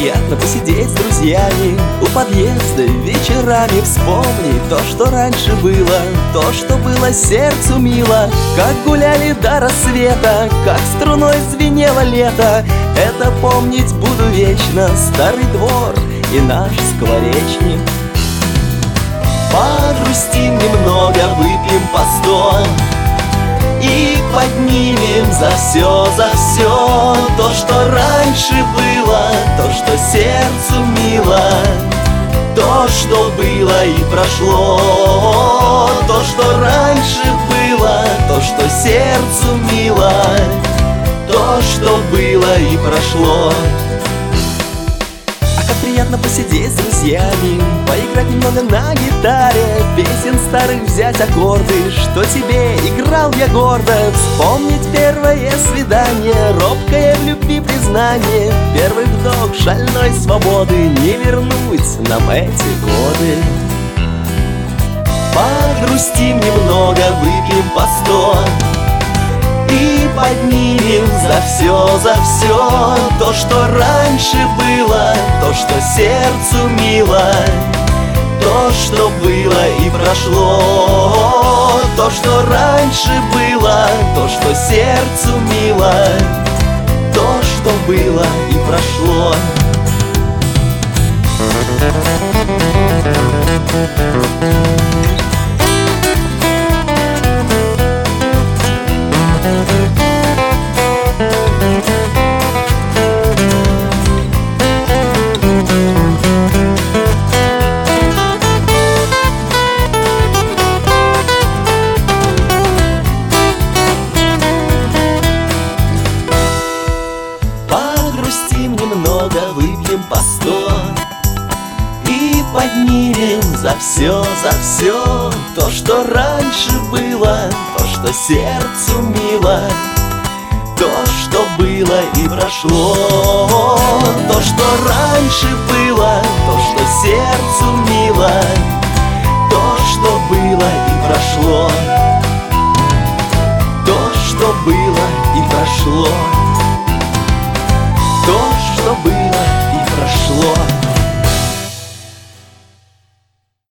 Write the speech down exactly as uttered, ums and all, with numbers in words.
приятно посидеть с друзьями у подъезда вечерами. Вспомни то, что раньше было, то, что было сердцу мило. Как гуляли до рассвета, как струной звенело лето. Это помнить буду вечно, старый двор и наш скворечник. Погрустим немного, выпьем по сто и поднимем за все, за все то, что раньше было, то, что сердцу мило, то, что было и прошло, то, что раньше было, то, что сердцу мило, то, что было и прошло. А как приятно посидеть с друзьями, поиграть немного на гитаре, песен старых взять аккорды, что тебе играл я гордо. Вспомнить первое свидание, робкое в любви признание, первый вдох шальной свободы, не вернуть нам эти годы. Погрустим немного, выпьем по сто и поднимем за все, за все то, что раньше было, то, что сердцу мило, то, что было и прошло, то, что раньше было, то, что сердцу мило, то, что было и прошло. Погрустим немного, выпьем по сто и поднимем за все, за все то, что раньше было, то, что сердцу мило, то, что было и прошло, то, что раньше было,